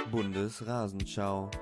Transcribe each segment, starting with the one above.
Bundesrasenschau.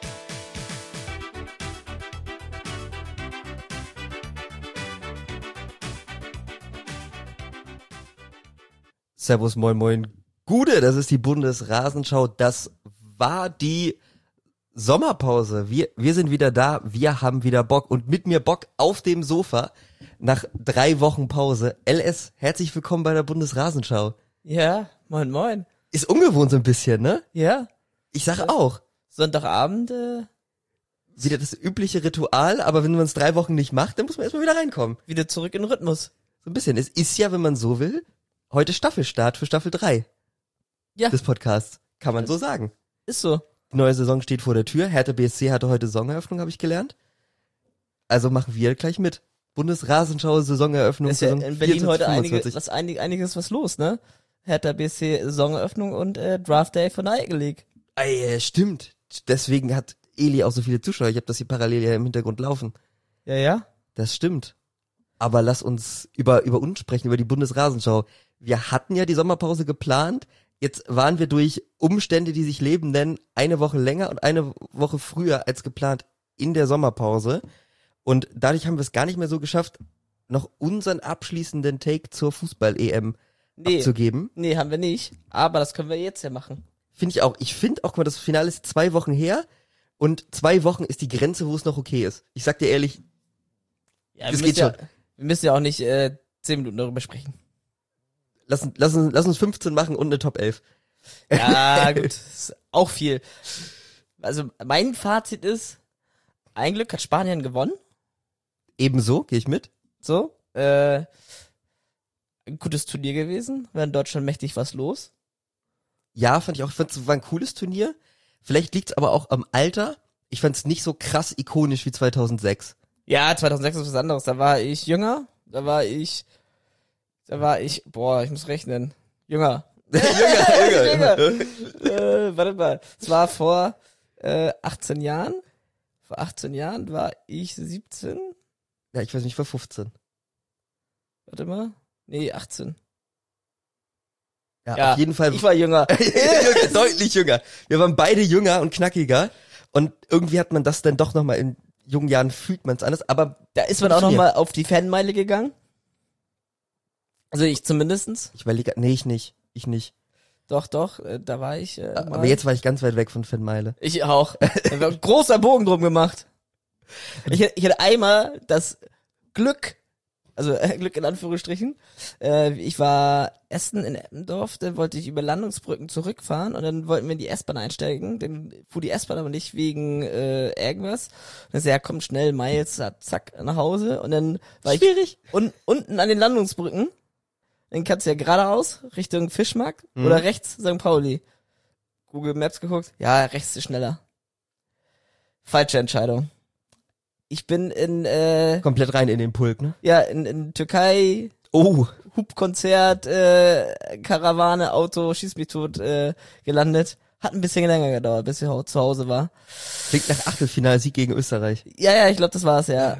Servus, moin, moin, Gude, das ist die Bundesrasenschau. Das war die Sommerpause. Wir sind wieder da, wir haben wieder Bock und mit mir Bock auf dem Sofa nach 3 Wochen Pause. LS, herzlich willkommen bei der Bundesrasenschau. Ja, moin, moin. Ist ungewohnt so ein bisschen, ne? Ja. Ich sag auch. Sonntagabend, Wieder das übliche Ritual, aber wenn man es 3 Wochen nicht macht, dann muss man erstmal wieder reinkommen. wieder zurück in den Rhythmus. So ein bisschen. Es ist ja, wenn man so will, heute Staffelstart für Staffel 3 Ja, des Podcasts. Kann man so sagen. ist so. Die neue Saison steht vor der Tür. Hertha BSC hatte heute Saisoneröffnung, habe ich gelernt. Also machen wir gleich mit. Bundesrasenschau, Saisoneröffnung. Ist ja Saison in Berlin 24, heute 25. einiges was los, ne? Hertha BSC Saisoneröffnung und Draft Day von der Ecke League. Ey, stimmt. Deswegen hat Eli auch so viele Zuschauer. Ich habe das hier parallel ja im Hintergrund laufen. Ja. Das stimmt. Aber lass uns über uns sprechen, über die Bundesrasenschau. Wir hatten ja die Sommerpause geplant. Jetzt waren wir durch Umstände, die sich Leben nennen, eine Woche länger und eine Woche früher als geplant in der Sommerpause. Und dadurch haben wir es gar nicht mehr so geschafft, noch unseren abschließenden Take zur Fußball-EM abzugeben. Nee, haben wir nicht. Aber das können wir jetzt ja machen. Finde ich auch. Ich finde auch, guck mal, das Finale ist 2 Wochen her und 2 Wochen ist die Grenze, wo es noch okay ist. Ich sag dir ehrlich, Ja, das geht schon. Wir müssen ja auch nicht 10 Minuten darüber sprechen. Lass uns 15 machen und eine Top 11. Ja, gut. Ist auch viel. Also, mein Fazit ist, ein Glück hat Spanien gewonnen. Ebenso, gehe ich mit. So. Ein gutes Turnier gewesen. War in Deutschland mächtig was los. Ja, fand ich auch. Ich fand es war ein cooles Turnier. Vielleicht liegt es aber auch am Alter. Ich fand es nicht so krass ikonisch wie 2006. Ja, 2006 ist was anderes. Da war ich jünger. Boah, ich muss rechnen. Jünger. Jünger. Warte mal. Es war vor 18 Jahren. Vor 18 Jahren war ich 17. Ja, ich weiß nicht, ich war 15. Warte mal. Nee, 18. Ja, auf jeden Fall. Ich war jünger. Deutlich jünger. Wir waren beide jünger und knackiger. Und irgendwie hat man das dann doch nochmal in jungen Jahren fühlt man es anders. Aber Da ist man auch nochmal auf die Fanmeile gegangen. Also ich zumindestens. ich überlege, nee, ich nicht. Doch, da war ich Aber mal. jetzt war ich ganz weit weg von Fanmeile. Ich auch. Da war ein großer Bogen drum gemacht. Ich hatte einmal das Glück, also Glück in Anführungsstrichen. Ich war Essen in Eppendorf, dann wollte ich über Landungsbrücken zurückfahren und dann wollten wir in die S-Bahn einsteigen. Dann fuhr die S-Bahn aber nicht wegen irgendwas. Und dann ja, komm schnell, Miles, zack, nach Hause. Und dann war ich unten an den Landungsbrücken. Dann kannst du ja geradeaus Richtung Fischmarkt oder rechts St. Pauli. Google Maps geguckt. Ja, rechts ist schneller. Falsche Entscheidung. Ich bin Komplett rein in den Pulk, ne? in Türkei, Oh, Hubkonzert, Karawane, Auto, schieß mich tot, gelandet. Hat ein bisschen länger gedauert, bis ich zu Hause war. klingt nach Achtelfinalsieg gegen Österreich. Ja, ich glaube, das war's, ja.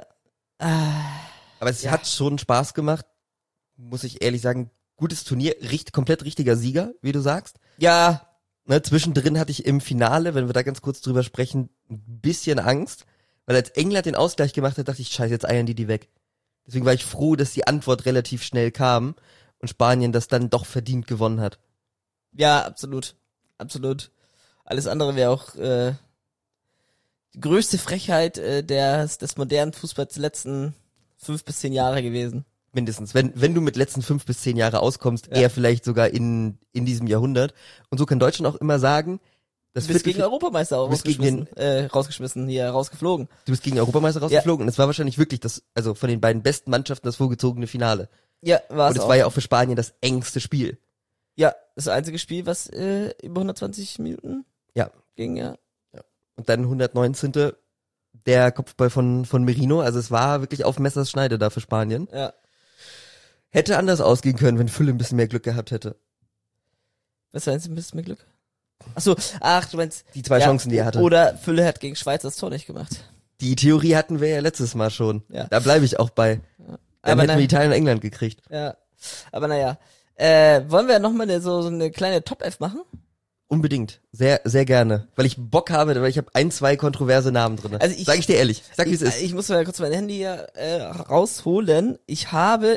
Aber es hat schon Spaß gemacht, muss ich ehrlich sagen. Gutes Turnier, komplett richtiger Sieger, wie du sagst. Ja, Ne, zwischendrin hatte ich im Finale, wenn wir da ganz kurz drüber sprechen, ein bisschen Angst, weil als England den Ausgleich gemacht hat, dachte ich, scheiße, jetzt eiern die weg. Deswegen war ich froh, dass die Antwort relativ schnell kam und Spanien das dann doch verdient gewonnen hat. ja, absolut. Absolut. Alles andere wäre auch die größte Frechheit des modernen Fußballs der letzten 5 bis 10 Jahre gewesen. Mindestens. Wenn du mit letzten 5 bis 10 Jahre auskommst, Ja. eher vielleicht sogar in diesem Jahrhundert. Und so kann Deutschland auch immer sagen, das Du bist gegen Europameister auch du bist gegen rausgeflogen. du bist gegen den Europameister rausgeflogen und es war wahrscheinlich wirklich also von den beiden besten Mannschaften das vorgezogene Finale. Ja, war Und es es auch. war ja auch für Spanien das engste Spiel. Ja, das einzige Spiel, was über 120 Minuten Ja. ging, ja. Und dann 119. der Kopfball von Merino. Also es war wirklich auf Messers Schneide da für Spanien. Ja. Hätte anders ausgehen können, wenn Fülle ein bisschen mehr Glück gehabt hätte. Was meinst du, ein bisschen mehr Glück? Du meinst... Die 2 Chancen, die er hatte. Oder Fülle hat gegen Schweiz das Tor nicht gemacht. Die Theorie hatten wir ja letztes Mal schon. Ja. Da bleibe ich auch bei. Dann Aber hätten wir Italien und England gekriegt. Ja. Aber naja. Wollen wir nochmal so eine kleine Top-F machen? Unbedingt. Sehr, sehr gerne. Weil ich Bock habe, weil ich habe 2 kontroverse Namen drin. Also Sag ich dir ehrlich. Sag, wie es ist. Ich muss mal kurz mein Handy hier rausholen. Ich habe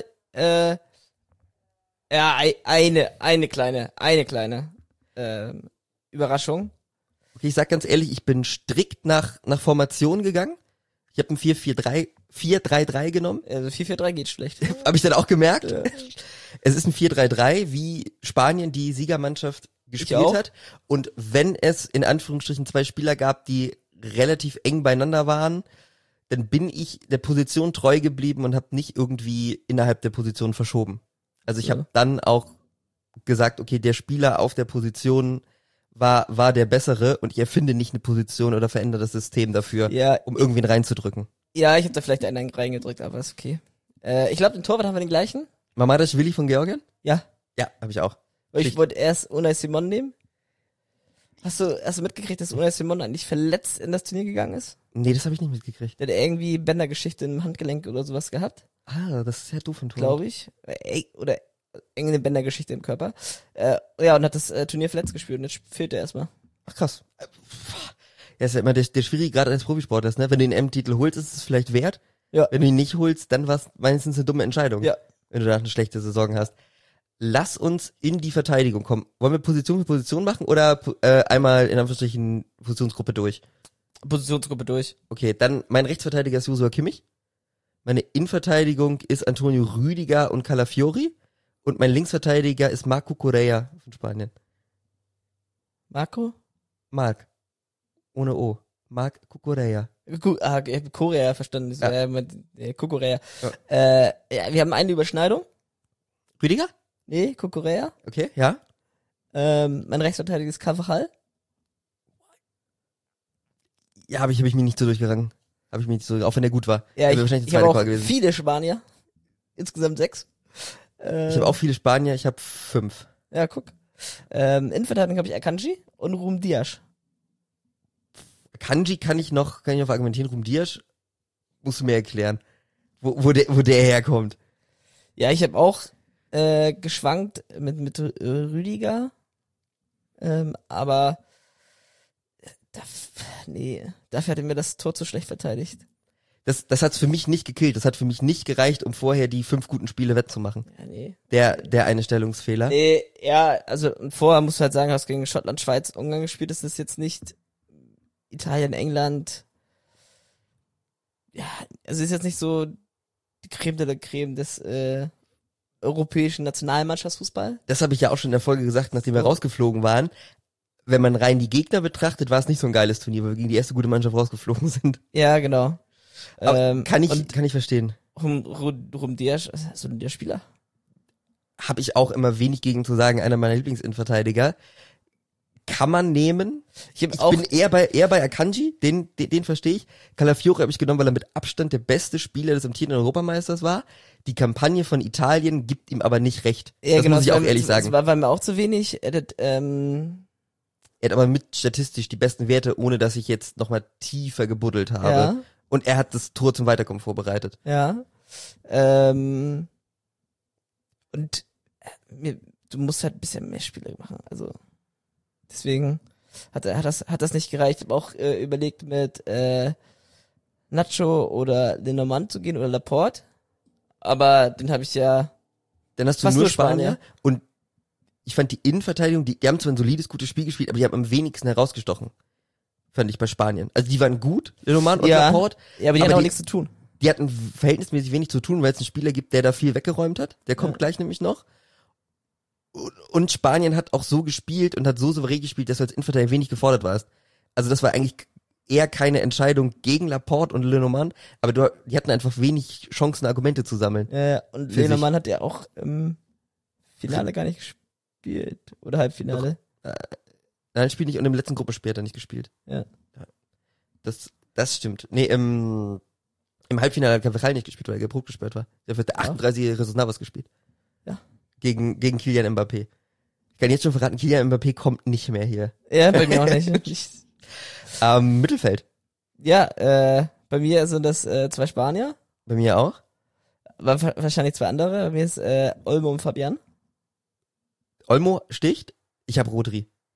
eine kleine Überraschung. Okay, ich sag ganz ehrlich, ich bin strikt nach Formation gegangen. Ich habe ein 4-3-3 genommen. Also 4-4-3 geht schlecht. Habe ich dann auch gemerkt. Ja. Es ist ein 4-3-3, wie Spanien die Siegermannschaft gespielt hat. Und wenn es in Anführungsstrichen 2 Spieler gab, die relativ eng beieinander waren, dann bin ich der Position treu geblieben und habe nicht irgendwie innerhalb der Position verschoben. Also ich habe dann auch gesagt, okay, der Spieler auf der Position war der bessere und ich erfinde nicht eine Position oder verändere das System dafür, um irgendwen reinzudrücken. Ja, ich habe da vielleicht einen reingedrückt, aber ist okay. Ich glaube, den Torwart haben wir den gleichen. Mamardashvili von Georgien? Ja. Ja, habe ich auch. Ich wollte erst Unai Simon nehmen. Hast du mitgekriegt, dass Unai Simon eigentlich verletzt in das Turnier gegangen ist? Nee, das habe ich nicht mitgekriegt. Der hat irgendwie Bändergeschichte im Handgelenk oder sowas gehabt. Ah, das ist ja doof von Tor. Glaube ich. Oder irgendeine Bändergeschichte im Körper. Ja, und hat das Turnier verletzt gespielt und jetzt fehlt er erstmal. Ach krass. Ja, ist ja immer der Schwierige, gerade als Profisportler ist, ne? Wenn du den M-Titel holst, ist es vielleicht wert. Ja. Wenn du ihn nicht holst, dann war es meistens eine dumme Entscheidung. Ja. Wenn du da eine schlechte Saison hast. Lass uns in die Verteidigung kommen. Wollen wir Position für Position machen oder einmal in Anführungsstrichen Positionsgruppe durch? Positionsgruppe durch. Okay, dann mein Rechtsverteidiger ist Joshua Kimmich. Meine Innenverteidigung ist Antonio Rüdiger und Calafiori. Und mein Linksverteidiger ist Marco Correa von Spanien. Marco? Marc. Ohne O. Marc Cucurella. Korea, verstanden. Ja. Kukurea. Ja, wir haben eine Überschneidung. Rüdiger? Nee, Kukurea. Okay, ja. Mein Rechtsverteidiger ist Carvajal. Ja, hab ich mich nicht so durchgerangen. Auch wenn der gut war. Ja, ich wahrscheinlich die habe zweite auch Call gewesen. viele Spanier. Insgesamt 6. Ich habe auch viele Spanier, ich habe 5. Ja, guck. Innenverteidigung habe ich Akanji und Ruhm Dias. Kanji kann ich noch argumentieren. Ruhm Dias musst du mir erklären, wo der herkommt. Ja, ich habe auch geschwankt mit Rüdiger, aber dafür hat er mir das Tor zu schlecht verteidigt. Das hat's für mich nicht gekillt. Das hat für mich nicht gereicht, um vorher die 5 guten Spiele wettzumachen. Ja, nee. Der eine Stellungsfehler. Nee, ja, also vorher musst du halt sagen, hast gegen Schottland, Schweiz, Ungarn gespielt. Das ist jetzt nicht Italien, England. Ja, also ist jetzt nicht so die Creme de la Creme des europäischen Nationalmannschaftsfußball. Das habe ich ja auch schon in der Folge gesagt, nachdem wir rausgeflogen waren. Wenn man rein die Gegner betrachtet, war es nicht so ein geiles Turnier, weil wir gegen die erste gute Mannschaft rausgeflogen sind. Ja, genau. Kann ich verstehen. Ruhm Dias, so der Spieler. Habe ich auch immer wenig gegen zu sagen, einer meiner Lieblingsinnenverteidiger. Kann man nehmen. Ich bin eher bei Akanji, den verstehe ich. Calafiori habe ich genommen, weil er mit Abstand der beste Spieler des amtierenden Europameisters war. Die Kampagne von Italien gibt ihm aber nicht recht. Ja, das genau, muss ich auch ehrlich sagen. Das war mir auch zu wenig. Er hat aber mit statistisch die besten Werte, ohne dass ich jetzt nochmal tiefer gebuddelt habe. Ja. Und er hat das Tor zum Weiterkommen vorbereitet. Ja. Und du musst halt ein bisschen mehr Spiele machen. Also deswegen hat das nicht gereicht. Ich habe auch überlegt, mit Nacho oder Lenormand zu gehen oder Laporte. Aber den habe ich ja. Dann hast du nur Spanier. Und ich fand die Innenverteidigung, die haben zwar ein solides, gutes Spiel gespielt, aber die haben am wenigsten herausgestochen. Fand ich bei Spanien. Also die waren gut, Lenormand und Laporte. Ja, aber die hatten auch nichts zu tun. Die hatten verhältnismäßig wenig zu tun, weil es einen Spieler gibt, der da viel weggeräumt hat. Der kommt gleich nämlich noch. Und Spanien hat auch so gespielt und hat so souverän gespielt, dass du als Innenverteidiger wenig gefordert warst. Also das war eigentlich eher keine Entscheidung gegen Laporte und Lenormand, aber die hatten einfach wenig Chancen, Argumente zu sammeln. Ja, und Lenormand hat ja auch im Finale gar nicht gespielt. Oder Halbfinale. Nein, spielt nicht und im letzten Gruppenspiel hat er nicht gespielt. Ja. Das stimmt. Nee, im Halbfinale hat Carvajal nicht gespielt, weil er gelb-rot gesperrt war. Der hat der 38-jährige Jesus Navas gespielt. Ja. Gegen Kylian Mbappé. Ich kann jetzt schon verraten, Kylian Mbappé kommt nicht mehr hier. Ja, bei mir auch nicht. Mittelfeld. Ja, bei mir sind das 2 Spanier. Bei mir auch. Wahrscheinlich 2 andere. Bei mir ist Olmo und Fabian. Olmo sticht. Ich habe Rodri.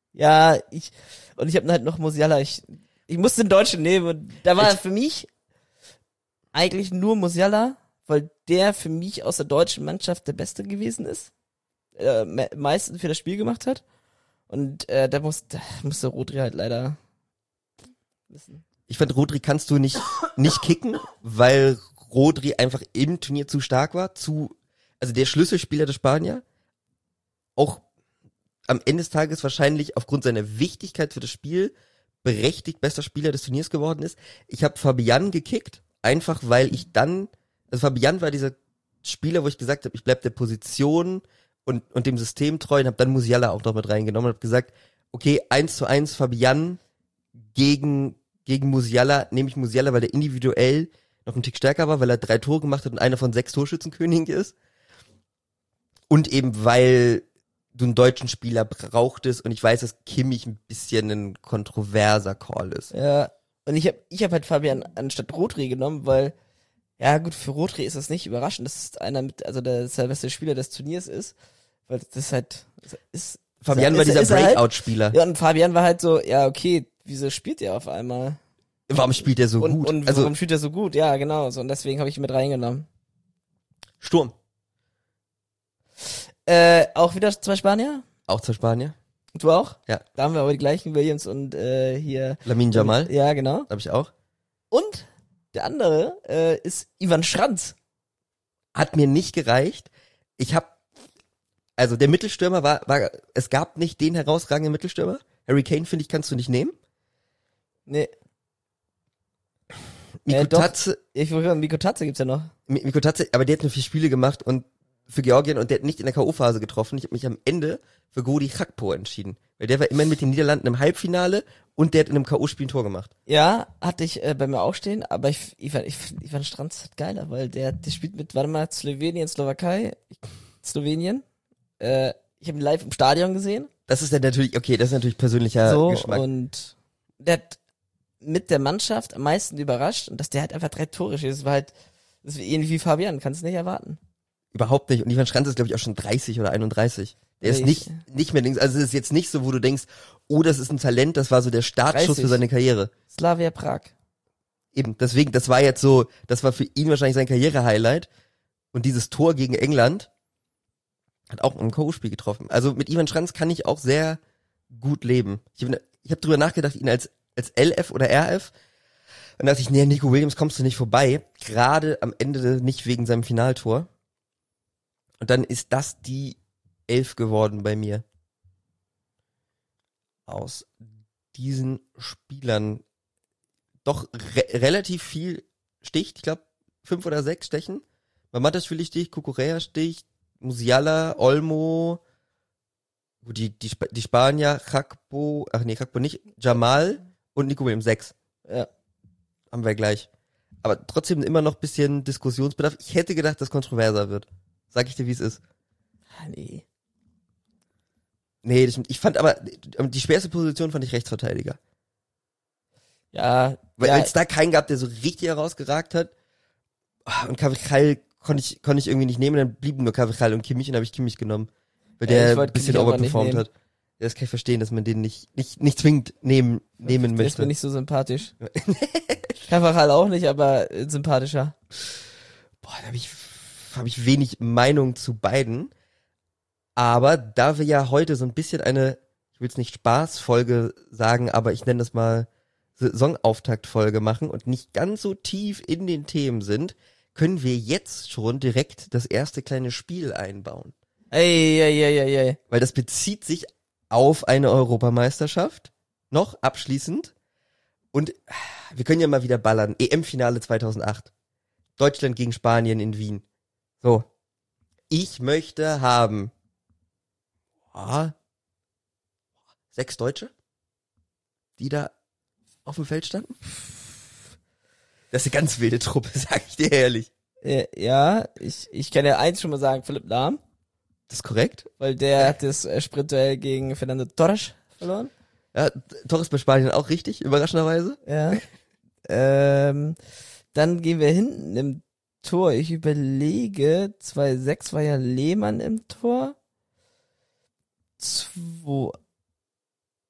Ja, ich habe halt noch Musiala. Ich musste den Deutschen nehmen und da war für mich eigentlich nur Musiala, weil der für mich aus der deutschen Mannschaft der Beste gewesen ist. Meisten für das Spiel gemacht hat. Und da musste Rodri halt leider wissen. Ich fand, Rodri kannst du nicht kicken, weil Rodri einfach im Turnier zu stark war, also der Schlüsselspieler der Spanier, auch am Ende des Tages wahrscheinlich aufgrund seiner Wichtigkeit für das Spiel berechtigt bester Spieler des Turniers geworden ist. Ich habe Fabian gekickt, einfach weil also Fabian war dieser Spieler, wo ich gesagt habe, ich bleib der Position und dem System treu und habe dann Musiala auch noch mit reingenommen und habe gesagt, okay, 1:1 Fabian gegen Musiala, nehme ich Musiala, weil der individuell noch einen Tick stärker war, weil er 3 Tore gemacht hat und einer von 6 Torschützenkönigen ist. Und eben, weil du einen deutschen Spieler brauchtest und ich weiß, dass Kimmich ein bisschen ein kontroverser Call ist. Ja, und ich hab halt Fabian anstatt Rodri genommen, weil, ja gut, für Rodri ist das nicht überraschend, dass es der beste Spieler des Turniers ist, weil das halt, Fabian war dieser Breakout-Spieler. Ja, und Fabian war halt so, ja okay, wieso spielt er auf einmal? Warum spielt er so gut? Und warum spielt er so gut? Ja, genau, so, und deswegen habe ich ihn mit reingenommen. Sturm. Auch wieder 2 Spanier? Auch 2 Spanier. Du auch? Ja. Da haben wir aber die gleichen, Williams und hier. Lamine Yamal. Ja, genau. Hab ich auch. Und der andere ist Ivan Schranz. Hat mir nicht gereicht. Also der Mittelstürmer war, es gab nicht den herausragenden Mittelstürmer. Harry Kane, finde ich, kannst du nicht nehmen. Nee. Mikotadze. Ich wollte sagen, Mikotadze gibt's ja noch. Mikotadze, aber der hat nur 4 Spiele gemacht und für Georgien und der hat nicht in der K.O.-Phase getroffen. Ich habe mich am Ende für Godi Gakpo entschieden. Weil der war immerhin mit den Niederlanden im Halbfinale und der hat in einem K.O.-Spiel ein Tor gemacht. Ja, hatte ich bei mir auch stehen, aber ich fand Stranz halt geiler, weil der spielt mit, warte mal, Slowenien. Ich habe ihn live im Stadion gesehen. Das ist natürlich persönlicher so, Geschmack. Und der hat mit der Mannschaft am meisten überrascht und dass der halt einfach 3 Tore schießt. Das ist ähnlich wie Fabian, kannst du nicht erwarten. Überhaupt nicht. Und Ivan Schranz ist, glaube ich, auch schon 30 oder 31. Der ist nicht mehr links. Also es ist jetzt nicht so, wo du denkst, oh, das ist ein Talent, das war so der Startschuss 30. für seine Karriere. Slavia Prag. Eben, deswegen, das war für ihn wahrscheinlich sein Karriere-Highlight. Und dieses Tor gegen England hat auch im K.O.-Spiel getroffen. Also mit Ivan Schranz kann ich auch sehr gut leben. Ich hab drüber nachgedacht, ihn als LF oder RF. Und da dachte ich, nee, Nico Williams kommst du nicht vorbei. Gerade am Ende nicht wegen seinem Finaltor. Und dann ist das die 11 geworden bei mir. Aus diesen Spielern doch relativ viel sticht. Ich glaube, 5 oder 6 stechen. Mamataschwili sticht, Cucurella sticht, Musiala, Olmo, die Spanier, Gakpo nicht, Jamal und Nico Williams 6. Ja. Haben wir gleich. Aber trotzdem immer noch ein bisschen Diskussionsbedarf. Ich hätte gedacht, dass kontroverser wird. Sag ich dir, wie es ist. Nee. Nee, das stimmt. Ich fand aber, die schwerste Position fand ich Rechtsverteidiger. Ja. Weil es da keinen gab, der so richtig herausgeragt hat. Und Carvajal konnte ich irgendwie nicht nehmen, dann blieben nur Carvajal und Kimmich und habe ich Kimmich genommen. Weil der ein bisschen overperformt hat. Ja, das kann ich verstehen, dass man den nicht zwingend nehmen möchte. Der ist mir nicht so sympathisch. Carvajal auch nicht, aber sympathischer. Boah, da hab ich wenig Meinung zu beiden. Aber da wir ja heute so ein bisschen ich will es nicht Spaßfolge sagen, aber ich nenne das mal Saisonauftaktfolge machen und nicht ganz so tief in den Themen sind, können wir jetzt schon direkt das erste kleine Spiel einbauen. Ey. Weil das bezieht sich auf eine Europameisterschaft, noch abschließend. Und wir können ja mal wieder ballern. EM-Finale 2008. Deutschland gegen Spanien in Wien. So. Ich möchte haben 6 Deutsche, die da auf dem Feld standen. Das ist eine ganz wilde Truppe, sag ich dir ehrlich. Ja, ich kann ja eins schon mal sagen, Philipp Lahm. Das ist korrekt. Weil der hat das Sprintduell gegen Fernando Torres verloren. Ja, Torres bei Spanien auch richtig, überraschenderweise. Ja. Dann gehen wir hinten im Tor. Ich überlege, 2-6 war ja Lehmann im Tor.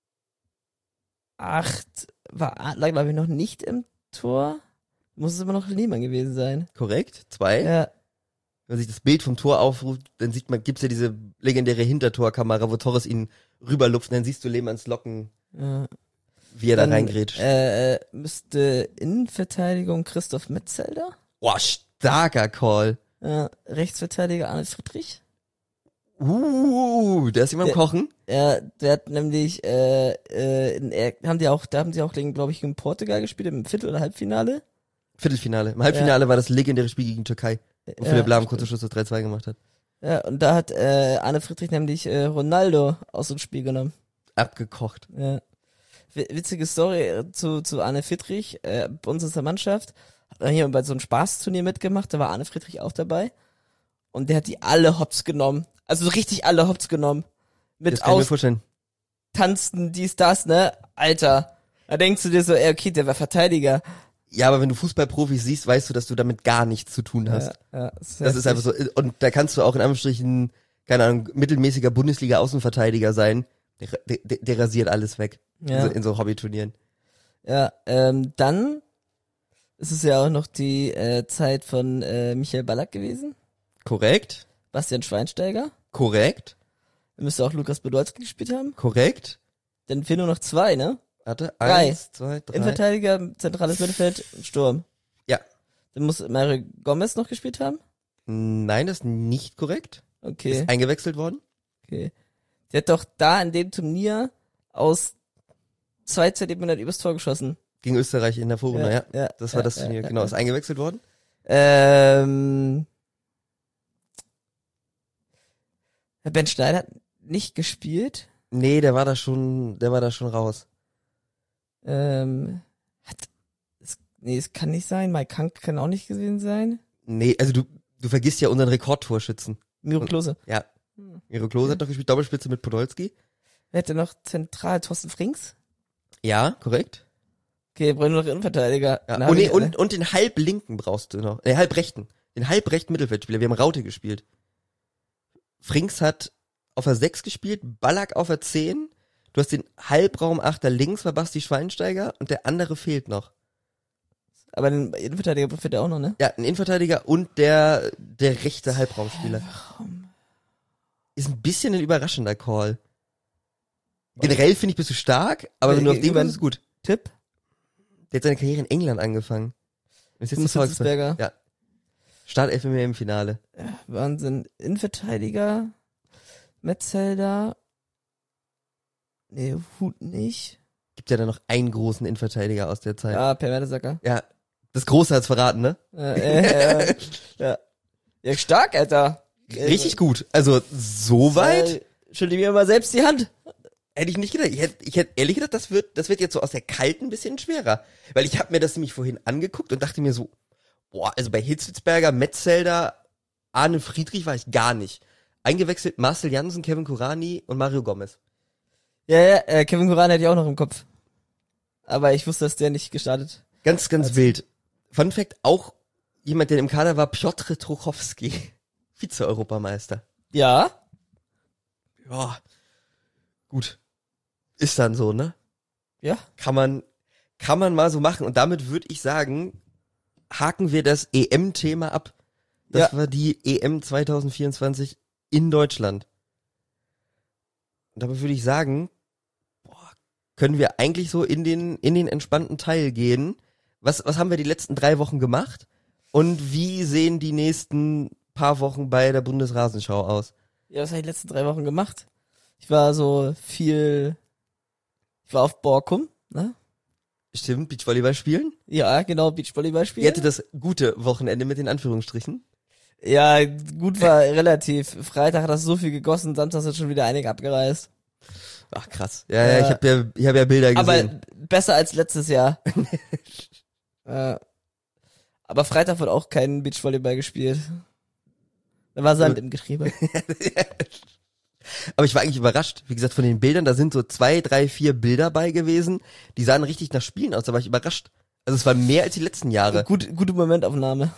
lag glaube ich noch nicht im Tor. Muss es immer noch Lehmann gewesen sein. Korrekt. 2. Ja. Wenn man sich das Bild vom Tor aufruft, dann gibt's ja diese legendäre Hintertorkamera, wo Torres ihn rüberlupft, und dann siehst du Lehmanns Locken, wie er da reingrätscht. Müsste Innenverteidigung Christoph Metzelder? Boah, starker Call. Rechtsverteidiger Arne Friedrich? Da ist jemand am Kochen. Ja, der hat nämlich, da haben sie auch gegen, glaube ich, gegen Portugal gespielt, im Viertel- oder Halbfinale. Viertelfinale. Im Halbfinale war das legendäre Spiel gegen Türkei, wo Philipp Lahm kurzer Schluss das 3-2 gemacht hat. Ja, und da hat Arne Friedrich nämlich Ronaldo aus dem Spiel genommen. Abgekocht. Ja. Witzige Story zu Arne Friedrich, bei uns aus der Mannschaft. Hat er hier bei so einem Spaßturnier mitgemacht, da war Arne Friedrich auch dabei. Und der hat die alle hops genommen. Also so richtig alle hops genommen. Mit Das kann ich mir vorstellen. Tanzen, dies, das, ne? Alter. Da denkst du dir so, okay, der war Verteidiger. Ja, aber wenn du Fußballprofis siehst, weißt du, dass du damit gar nichts zu tun hast. Ja, das ist einfach so. Und da kannst du auch in Anführungsstrichen, keine Ahnung, mittelmäßiger Bundesliga-Außenverteidiger sein. Der rasiert alles weg. Ja. In so Hobbyturnieren. Ja, dann ist es ja auch noch die Zeit von Michael Ballack gewesen. Korrekt. Bastian Schweinsteiger. Korrekt. Dann müsste auch Lukas Podolski gespielt haben. Korrekt. Dann fehlen nur noch 2, ne? Warte, 3. 1, 2, 3. Innenverteidiger, zentrales Mittelfeld, Sturm. Ja. Dann muss Mario Gomez noch gespielt haben. Nein, das ist nicht korrekt. Okay. Ist eingewechselt worden. Okay. Der hat doch da in dem Turnier aus 2 Zentimetern übers Tor geschossen. Gegen Österreich in der Vorrunde, ja. Das war das Turnier, genau. Ist eingewechselt worden. Ben Schneider hat nicht gespielt. Nee, der war da schon raus. Es kann nicht sein. Mike Kank kann auch nicht gewesen sein. Nee, also du vergisst ja unseren Rekordtorschützen. Miro Klose. Ja. Miro Klose hat doch gespielt, Doppelspitze mit Podolski. Wer hätte noch zentral? Thorsten Frings? Ja, korrekt. Okay, brauchen wir noch Innenverteidiger. Ja. Und den Halblinken brauchst du noch. Halbrechten. Den halbrechten Mittelfeldspieler. Wir haben Raute gespielt. Frings hat auf der 6 gespielt, Ballack auf der 10. Du hast den Halbraum-Achter links, war Basti Schweinsteiger, und der andere fehlt noch. Aber den Innenverteidiger fehlt ja auch noch, ne? Ja, ein Innenverteidiger und der rechte Halbraumspieler. Warum? Ist ein bisschen ein überraschender Call. Generell finde ich, bist du stark, aber wenn du auf den kommst, ist es gut. Tipp? Der hat seine Karriere in England angefangen. Ist jetzt Hitzelsberger. Ja. Startelf im Finale. Ja, Wahnsinn. Innenverteidiger, Metzelder. Nee, Hut nicht. Gibt ja da noch einen großen Innenverteidiger aus der Zeit. Ah, Per Mertesacker. Ja. Das Große hat's verraten, ne? Ja. Ja, stark, Alter. Richtig gut. Also, so weit schüttel mir mal selbst die Hand. hätte ich nicht gedacht. Ich hätte ehrlich gedacht, das wird jetzt so aus der Kalten ein bisschen schwerer. Weil ich habe mir das nämlich vorhin angeguckt und dachte mir so, boah, also bei Hitzelsberger, Metzelder, Arne Friedrich war ich gar nicht. Eingewechselt Marcel Janssen, Kevin Kurani und Mario Gomez. Ja, Kevin Kurani hatte ich auch noch im Kopf. Aber ich wusste, dass der nicht gestartet. Ganz wild. Fun Fact, auch jemand, der im Kader war, Piotr Truchowski. Vize-Europameister. Ja. Ja. Gut. Ist dann so, ne? Ja. Kann man mal so machen. Und damit würde ich sagen, haken wir das EM-Thema ab. Das war die EM 2024 in Deutschland. Und dabei würde ich sagen, können wir eigentlich so in den entspannten Teil gehen. Was haben wir die letzten 3 Wochen gemacht? Und wie sehen die nächsten paar Wochen bei der Bundesrasenschau aus? Ja, was habe ich die letzten 3 Wochen gemacht? Ich war auf Borkum, ne? Stimmt, Beachvolleyball spielen? Ja, genau, Beachvolleyball spielen. Ihr hattet das gute Wochenende mit den Anführungsstrichen. Ja, gut war relativ. Freitag hat das so viel gegossen, Samstag sind schon wieder einige abgereist. Ach krass. Ja, ich hab ja Bilder gesehen. Aber besser als letztes Jahr. Aber Freitag wurde auch kein Beachvolleyball gespielt. Da war Sand im Getriebe. Aber ich war eigentlich überrascht. Wie gesagt, von den Bildern, da sind so 2, 3, 4 Bilder bei gewesen. Die sahen richtig nach Spielen aus, da war ich überrascht. Also es war mehr als die letzten Jahre. Gute Momentaufnahme.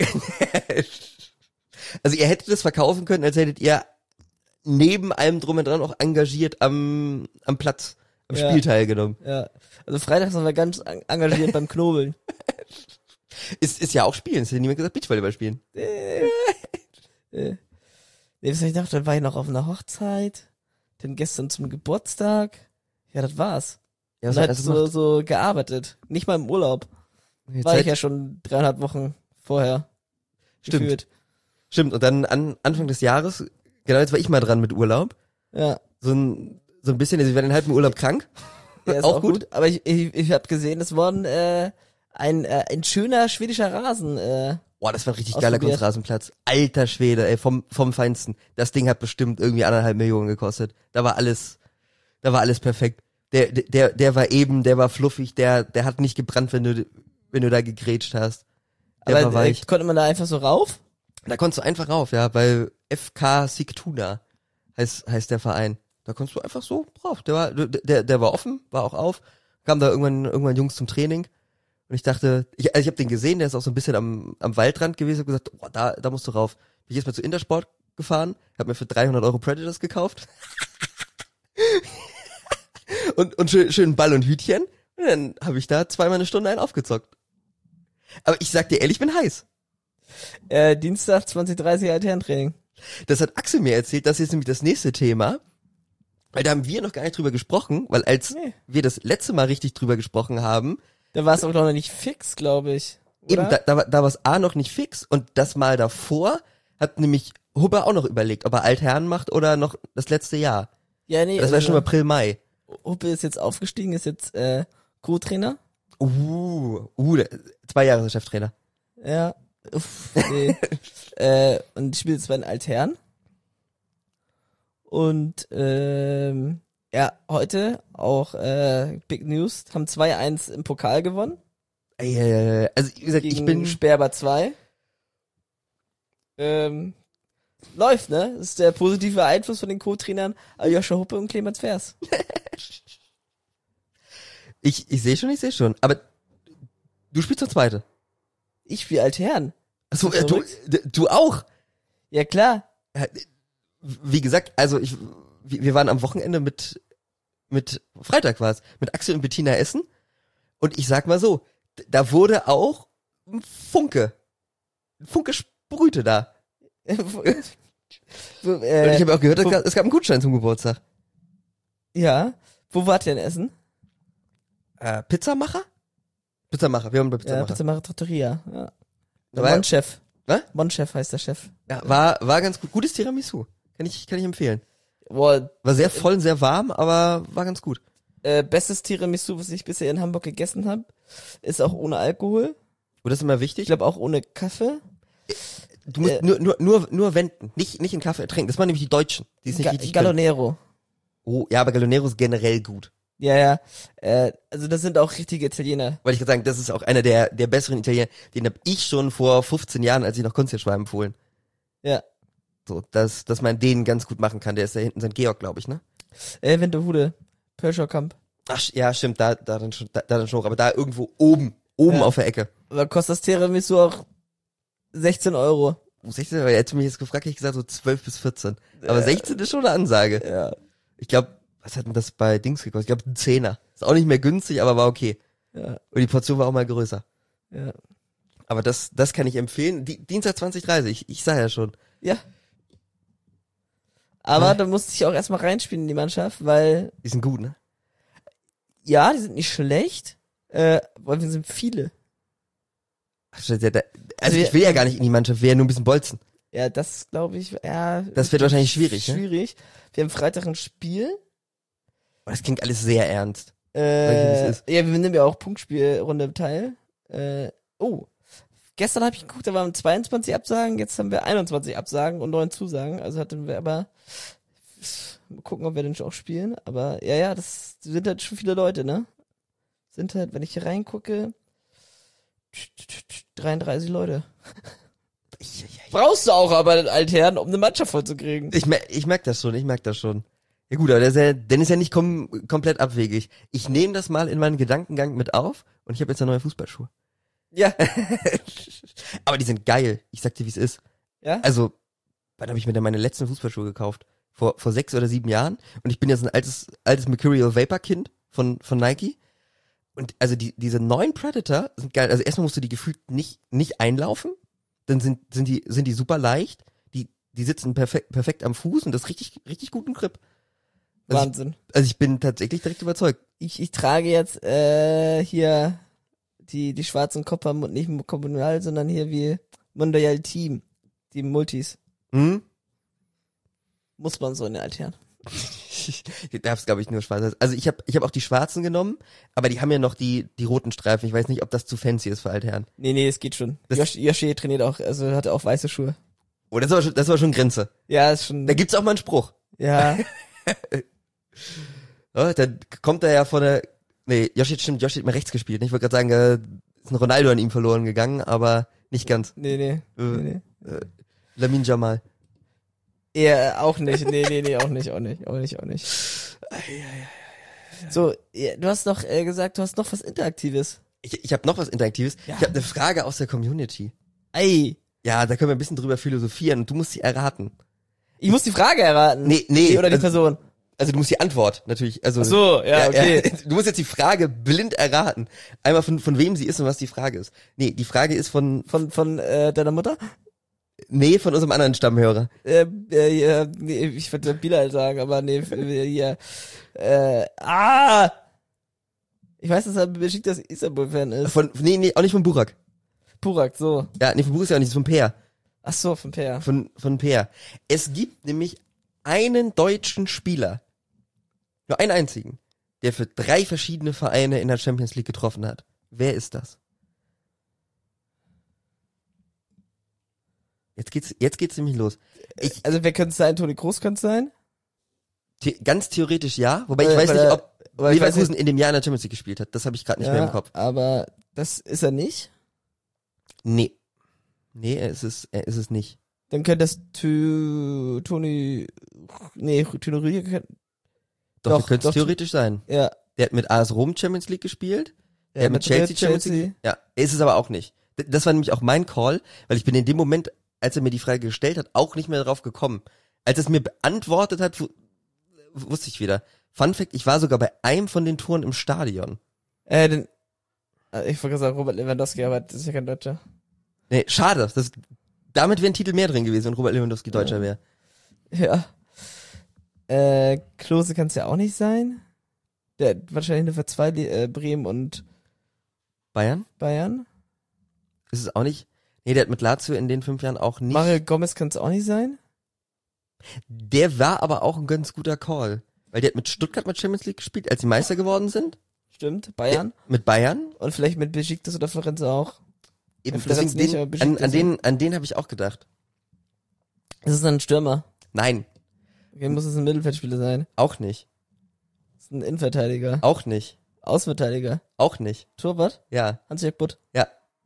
Also ihr hättet es verkaufen können, als hättet ihr neben allem drum und dran auch engagiert am Platz. am Spiel teilgenommen. Ja. Also freitags haben wir ganz engagiert beim Knobeln. Ist ja auch Spielen, ist ja niemand gesagt Beachvolleyball spielen. Nee, was hab ich gedacht, dann war ich noch auf einer Hochzeit, dann gestern zum Geburtstag. Ja, das war's. Ja, Und was halt so gearbeitet. Nicht mal im Urlaub. War ich ja schon 3,5 Wochen vorher. Stimmt. Gefühlt. Stimmt, und dann Anfang des Jahres, genau jetzt war ich mal dran mit Urlaub. Ja. So ein bisschen, also ich war den halben Urlaub krank. Ja, ist auch gut. Aber ich habe gesehen, es wurden ein schöner schwedischer Rasen. Boah, das war ein richtig geiler ausprobiert. Kunstrasenplatz. Alter Schwede, ey, vom Feinsten. Das Ding hat bestimmt irgendwie 1,5 Millionen gekostet. Da war alles perfekt. Der war eben, der war fluffig, der hat nicht gebrannt, wenn du da gegrätscht hast. Der war Aber weich. konnte man da einfach so rauf? Da konntest du einfach rauf, ja, bei FK Sigtuna heißt der Verein. Da konntest du einfach so drauf. Der war offen, war auch auf. Kam da irgendwann Jungs zum Training. Und ich dachte, ich habe den gesehen, der ist auch so ein bisschen am Waldrand gewesen. Hab gesagt, oh, da musst du rauf. Bin ich jetzt mal zu Intersport gefahren, hab mir für 300 Euro Predators gekauft. und schön Ball und Hütchen. Und dann habe ich da zweimal eine Stunde einen aufgezockt. Aber ich sag dir ehrlich, ich bin heiß. Dienstag 20:30 Alterntraining. Das hat Axel mir erzählt, das ist jetzt nämlich das nächste Thema. Weil da haben wir noch gar nicht drüber gesprochen, weil als wir das letzte Mal richtig drüber gesprochen haben, Da war es auch noch nicht fix, glaube ich. Oder? eben, da war es A noch nicht fix und das Mal davor hat nämlich Hubber auch noch überlegt, ob er Altherren macht oder noch das letzte Jahr. Ja, nee. Das war schon April, Mai. Huppe ist jetzt aufgestiegen, ist jetzt Co-Trainer. 2 Jahre Cheftrainer. Ja. Uff, nee. Und spielt jetzt bei den Altherren. Und ja, heute auch Big News, haben 2-1 im Pokal gewonnen. Also wie gesagt, Gegen ich bin Sperber 2. Läuft, ne? Das ist der positive Einfluss von den Co-Trainern Aljoscha Huppe und Clemens Vers. ich sehe schon. Aber du spielst zur Zweite. Ich spiele Altherren. Achso, Bist du du auch. Ja, klar. Wie gesagt, also wir waren am Wochenende mit Freitag war's, mit Axel und Bettina essen und ich sag mal so, da wurde auch ein Funke sprühte da. Und ich habe auch gehört, es gab einen Gutschein zum Geburtstag. Ja. Wo wart ihr denn essen? Pizzamacher? Wir waren bei Pizzamacher. Pizzamacher Trattoria. Ja. Da war- Mon-Chef. Was? Mon-Chef heißt der Chef. Ja, war ganz gut. Gutes Tiramisu. Kann ich empfehlen. Boah, War sehr voll und sehr warm, aber war ganz gut. bestes Tiramisu, was ich bisher in Hamburg gegessen habe, ist auch ohne Alkohol. Und das ist immer Ich wichtig. glaube auch ohne Kaffee. Du musst nur wenden, nicht in Kaffee trinken. Das waren nämlich die Deutschen, die es nicht richtig können. Gallonero. Oh, ja, aber Gallonero ist generell gut. Ja. Also das sind auch richtige Italiener. Weil ich kann sagen, das ist auch einer der besseren Italiener. Den habe ich schon vor 15 Jahren, als ich noch Kunstwerk war, empfohlen. Ja. So, dass man den ganz gut machen kann. Der ist da hinten St. Georg, glaube ich, ne? Winterhude. Pöscher Kamp. Ach, ja, stimmt, da dann schon, aber da irgendwo oben Ja. auf der Ecke. Aber kostet das Tiramisu auch 16 Euro. 16, aber er hätte mich jetzt gefragt, hätte ich gesagt so 12 bis 14. Aber 16 ist schon eine Ansage. Ja. Ich glaube, was hat denn das bei Dings gekostet? Ich glaube, ein Zehner. Ist auch nicht mehr günstig, aber war okay. Ja. Und die Portion war auch mal größer. Ja. Aber das kann ich empfehlen. Dienstag 20:30, ich sag ja schon. Ja. Aber da musste ich auch erstmal reinspielen in die Mannschaft, weil, Die sind gut, ne? ja, die sind nicht schlecht, weil wir sind viele. Ach, also ich will ja gar nicht in die Mannschaft, wäre nur ein bisschen bolzen. Ja, das glaube ich, ja. Das wird wahrscheinlich schwierig, ne? Schwierig. Wir haben Freitag ein Spiel. Aber das klingt alles sehr ernst. Ja, wie es ist. wir nehmen ja auch Punktspielrunde teil. Gestern habe ich geguckt, da waren 22 Absagen, jetzt haben wir 21 Absagen und 9 Zusagen. Also hatten wir aber, mal gucken, ob wir denn auch spielen. Aber ja, das sind halt schon viele Leute, ne? Sind halt, wenn ich hier reingucke, 33 Leute. Brauchst du auch aber den Altherren, um eine Mannschaft vollzukriegen. Ich merk das schon. Ja gut, aber der ist ja nicht komplett abwegig. Ich nehme das mal in meinen Gedankengang mit auf und ich habe jetzt eine neue Fußballschuhe. Ja. Aber die sind geil. Ich sag dir, wie es ist. Ja? Also, wann habe ich mir denn meine letzten Fußballschuhe gekauft? Vor 6 oder 7 Jahren. Und ich bin jetzt ein altes Mercurial Vapor Kind, von Nike. Und also diese neuen Predator sind geil. Also erstmal musst du die gefühlt nicht einlaufen. Dann sind die super leicht. Die sitzen perfekt am Fuß und das richtig guten Grip. Also Wahnsinn. Ich bin tatsächlich direkt überzeugt. Ich trage jetzt hier die schwarzen Copper, nicht Kommunal, sondern hier wie Mondial Team, die Multis. Hm? Muss man so in den Altherren. Du darfst, glaube ich, nur schwarz. Also ich hab auch die schwarzen genommen, aber die haben ja noch die roten Streifen. Ich weiß nicht, ob das zu fancy ist für Altherren. Nee, es geht schon. Yoshi trainiert auch, also hat auch weiße Schuhe. Oh, das war schon Grenze. Ja, ist schon. Da gibt's auch mal einen Spruch. Ja. Ja, dann kommt er ja vor der. Nee, Yoshi hat mal rechts gespielt. Ne? Ich wollte gerade sagen, ist ein Ronaldo an ihm verloren gegangen, aber nicht ganz. Nee. Lamine Jamal. Ja, auch nicht. Nee, auch nicht. So, du hast noch gesagt, du hast noch was Interaktives. Ich habe noch was Interaktives. Ja. Ich habe eine Frage aus der Community. Ey, Ja, da können wir ein bisschen drüber philosophieren und du musst sie erraten. ich muss die Frage erraten. Nee, Die oder die also, Person. Also du musst die Antwort natürlich. Also, Ach so, ja, okay. Ja, du musst jetzt die Frage blind erraten. Einmal von wem sie ist und was die Frage ist. Nee, die Frage ist von Deiner Mutter? von unserem anderen Stammhörer. Nee, ich würde Bilal sagen, aber nee, hier. Ich weiß, dass er beschickt, dass Istanbul-Fan ist. Nee, auch nicht von Burak. Burak, so. Ja, nee, von Burak ist ja auch nicht, das ist von Peer. Ach so, von Per. Von Peer. Es gibt nämlich einen deutschen Spieler, nur einen einzigen, der für 3 verschiedene Vereine in der Champions League getroffen hat. Wer ist das? Jetzt geht's nämlich los. Also wer könnte es sein? Toni Kroos könnte es sein? Ganz theoretisch ja, wobei ich weiß nicht, ob Leverkusen in dem Jahr in der Champions League gespielt hat. Das habe ich gerade nicht mehr im Kopf. Aber das ist er nicht. Nee, er ist es nicht. Dann könnte das Toni Rüdiger. Doch, könnte es theoretisch sein. Ja. Der hat mit AS Rom Champions League gespielt. Der hat mit Chelsea Champions League. Ja, ist es aber auch nicht. Das war nämlich auch mein Call, weil ich bin in dem Moment, als er mir die Frage gestellt hat, auch nicht mehr drauf gekommen. Als er es mir beantwortet hat, wusste ich wieder. Fun Fact, ich war sogar bei einem von den Touren im Stadion. Ich wollte gerade sagen, Robert Lewandowski, aber das ist ja kein Deutscher. Nee, schade. Damit wäre ein Titel mehr drin gewesen, wenn Robert Lewandowski Deutscher wäre. Ja. Klose kann es ja auch nicht sein. Der hat wahrscheinlich nur für 2 Bremen und Bayern? Ist es auch nicht? Nee, der hat mit Lazio in den 5 Jahren auch nicht. Mario Gomez kann es auch nicht sein. Der war aber auch ein ganz guter Call. Weil der hat mit Stuttgart mit Champions League gespielt, als sie Meister geworden sind. Stimmt, Bayern. Mit Bayern. Und vielleicht mit Besiktas oder Florenz auch. Eben, Ja, Florenz nicht, aber Besiktas an den habe ich auch gedacht. Ist es ein Stürmer? Nein, Okay, muss es ein Mittelfeldspieler sein? auch nicht. Ist ein Innenverteidiger? Auch nicht. Außenverteidiger? Auch nicht. Torwart? Ja, Hans-Jörg Butt? ja.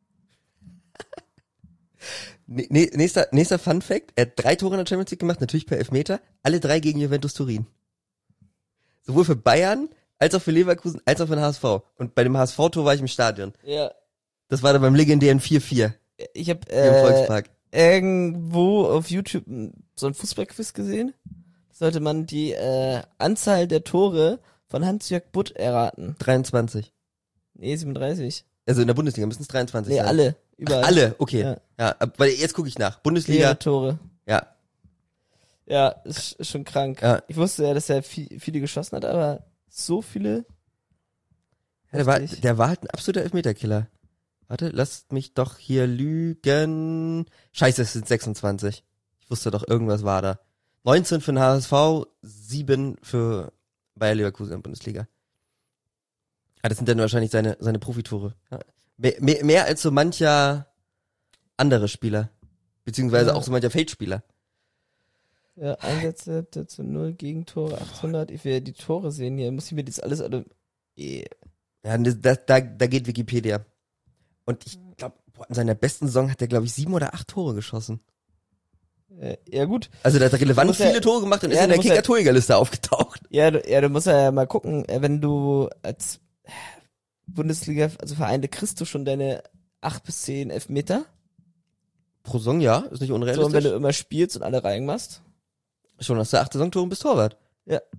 Nächster Fun Fact. Er hat 3 Tore in der Champions League gemacht, natürlich per Elfmeter. Alle 3 gegen Juventus Turin. Sowohl für Bayern, als auch für Leverkusen, als auch für den HSV. Und bei dem HSV-Tor war ich im Stadion. Ja. Das war dann beim legendären 4-4 Ich habe im Volkspark. irgendwo auf YouTube so ein Fußballquiz gesehen. Sollte man die Anzahl der Tore von Hans-Jörg Butt erraten. 23. Nee, 37. Also in der Bundesliga müssen es 23 Nee, sein. alle. Überall. Ach, alle, okay. Ja. Ja, weil jetzt gucke ich nach. Bundesliga, Leere Tore. ja. Ja, ist schon krank. Ja. Ich wusste ja, dass er viele geschossen hat, aber so viele. Ja, der war halt ein absoluter Elfmeterkiller. Warte, lasst mich doch hier lügen. Scheiße, es sind 26. Ich wusste doch, irgendwas war da. 19 für den HSV, 7 für Bayer Leverkusen in der Bundesliga. Ah, das sind dann wahrscheinlich seine Profitore. Ja. Mehr als so mancher andere Spieler. Beziehungsweise Ja. auch so mancher Feldspieler. Ja, Einsätze zu 0, Gegentore 800. Ich will ja die Tore sehen hier. Muss ich mir das alles alle. Ja, da geht Wikipedia. Und ich glaube, in seiner besten Saison hat er, glaube ich, 7 oder 8 Tore geschossen. Ja, gut. Also der hat relevant muss ja- viele Tore gemacht und ja, ist in du der musst ja- Kicker-Torjägerliste aufgetaucht. Du musst ja mal gucken, wenn du als Bundesliga, also Vereine kriegst du schon deine 8 bis 10 Elfmeter. Pro Saison, ja, ist nicht So, und wenn unrealistisch. du immer spielst und alle reingmachst. Schon hast du 8 Saisontore und bist Torwart. Ja.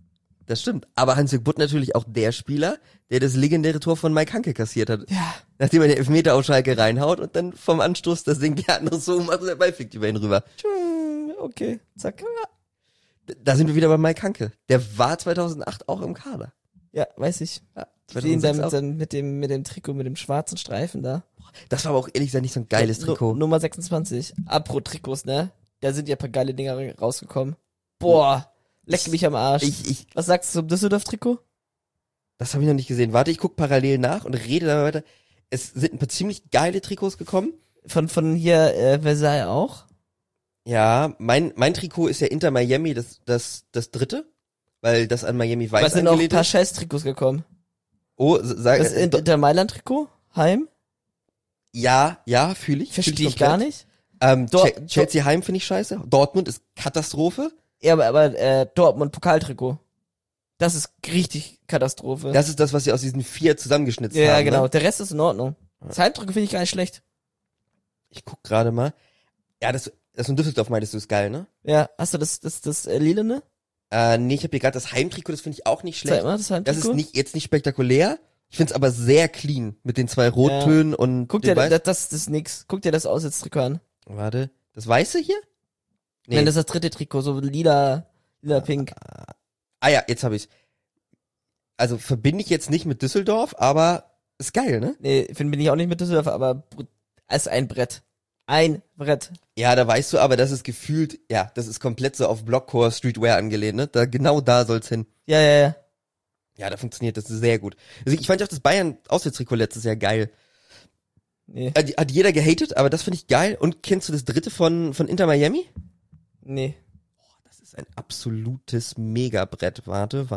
Das stimmt. Aber Hans-Jörg Butt natürlich auch der Spieler, der das legendäre Tor von Mike Hanke kassiert hat. Ja. Nachdem er den Elfmeter auf Schalke reinhaut und dann vom Anstoß das Ding der andere so macht und der Ball fliegt über ihn rüber. Okay, zack. Da sind wir wieder bei Mike Hanke. Der war 2008 auch im Kader. Ja, weiß ich. Ja, Ich sehe ihn dann 2006 mit dem Trikot, mit dem schwarzen Streifen da. Das war aber auch ehrlich gesagt nicht so ein geiles Trikot. Nummer 26. Apro Trikots, ne? Da sind ja ein paar geile Dinger rausgekommen. Boah, leck mich am Arsch. Was sagst du zum Düsseldorf-Trikot? Das habe ich noch nicht gesehen. Warte, ich guck parallel nach und rede da weiter. Es sind ein paar ziemlich geile Trikots gekommen. Von hier Versailles auch? Ja, mein Trikot ist ja Inter Miami, das dritte, weil das an Miami Vice Was sind noch ein angelehnt paar ist. Scheiß-Trikots gekommen? Oh, sag, Das Inter Mailand-Trikot? Heim? ja, fühle ich. Verstehe ich gar nicht. Chelsea Heim finde ich scheiße. Dortmund ist Katastrophe. Ja, aber Dortmund Pokaltrikot. Das ist richtig Katastrophe. Das ist das, was sie aus diesen 4 zusammengeschnitzt ja, haben. genau. Ne? Der Rest ist in Ordnung. Das Heimtrikot finde ich gar nicht schlecht. Ich guck gerade mal. Ja, das in Düsseldorf meintest du, ist geil, ne? Ja, hast du das Lilane? Nee, ich habe hier gerade das Heimtrikot, das finde ich auch nicht schlecht. Zeig mal, das Heimtrikot. Das ist jetzt nicht spektakulär. Ich find's aber sehr clean mit den 2 Rottönen und Guck dem dir, Weiß. das ist nix. Guck dir das Aussetztrikot an. Warte, das Weiße hier? Nee. Nein, das ist das dritte Trikot, so lila pink. Ah ja, jetzt habe ich's. Also verbinde ich jetzt nicht mit Düsseldorf, aber ist geil, ne? Nee, bin ich auch nicht mit Düsseldorf, aber es ist ein Brett. Ein Brett. Ja, da weißt du aber, das ist gefühlt, ja, das ist komplett so auf Blockcore Streetwear angelehnt, ne? Genau da soll's hin. Ja. Ja, da funktioniert das sehr gut. Also ich fand auch das Bayern-Auswärtstrikot letztes Jahr geil. Nee. Hat jeder gehatet, aber das finde ich geil. Und kennst du das dritte von Inter Miami? Nee. Das ist ein absolutes Megabrett. Warte.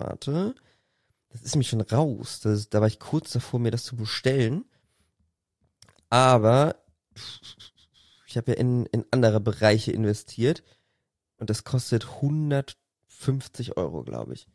Das ist nämlich schon raus. Da war ich kurz davor, mir das zu bestellen. Aber ich habe ja in andere Bereiche investiert. Und das kostet 150 €, glaube ich.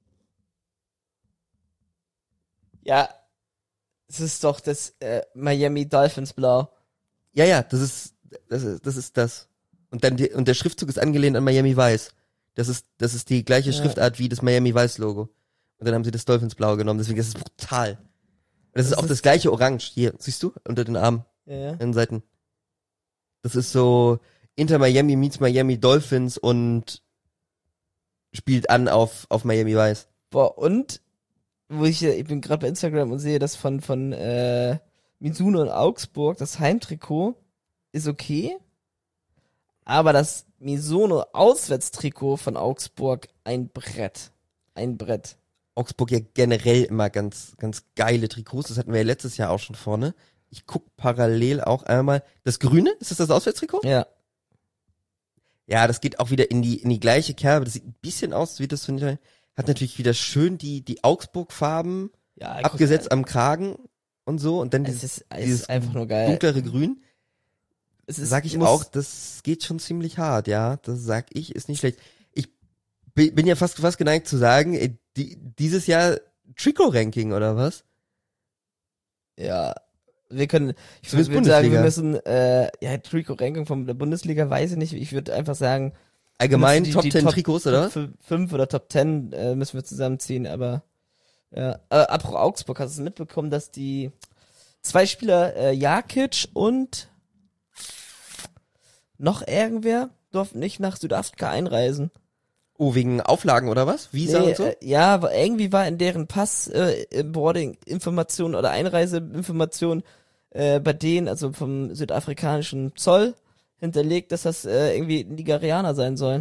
Ja. Es ist doch das Miami Dolphins Blau. Ja, das ist das. Und dann und der Schriftzug ist angelehnt an Miami Vice. Das ist die gleiche Schriftart wie das Miami Vice Logo. Und dann haben sie das Dolphins Blau genommen, deswegen das ist brutal. Und das ist auch das gleiche Orange. Hier, siehst du? Unter den Armen. Ja. An den Seiten. Das ist so Inter Miami meets Miami Dolphins und spielt an auf Miami Vice. Boah, und ich bin gerade bei Instagram und sehe das von Mizuno in Augsburg, das Heimtrikot ist okay, aber das Mizuno Auswärtstrikot von Augsburg ein Brett. Augsburg ja generell immer ganz, ganz geile Trikots. Das hatten wir ja letztes Jahr auch schon vorne. Ich guck parallel auch einmal. Das Grüne, ist das Auswärtstrikot? Ja. Ja, das geht auch wieder in die gleiche Kerbe. Das sieht ein bisschen aus wie das, finde ich. Hat natürlich wieder schön die Augsburg-Farben Ja, abgesetzt am Kragen und so. Und dann es dieses ist einfach nur geil. dunklere Grün. Sag ich muss- auch, das geht schon ziemlich hart, ja. Das sag ich, ist nicht schlecht. Ich bin ja fast geneigt zu sagen, dieses Jahr Trikot-Ranking oder was? Ja. Wir können, ich Zumindest würde sagen, wir Bundesliga. müssen, Trikot-Ranking von der Bundesliga weiß ich nicht. Ich würde einfach sagen, Allgemein die Top 10 Trikots, oder? Top 5 oder Top 10 müssen wir zusammenziehen, aber ja. Apropos Augsburg, hast du mitbekommen, dass die 2 Spieler, Jakic und noch irgendwer durften nicht nach Südafrika einreisen. Oh, wegen Auflagen oder was? Visa und so? Ja, aber irgendwie war in deren Pass Boarding-Information oder Einreiseinformation bei denen, also vom südafrikanischen Zoll, hinterlegt, dass das irgendwie Nigerianer sein sollen.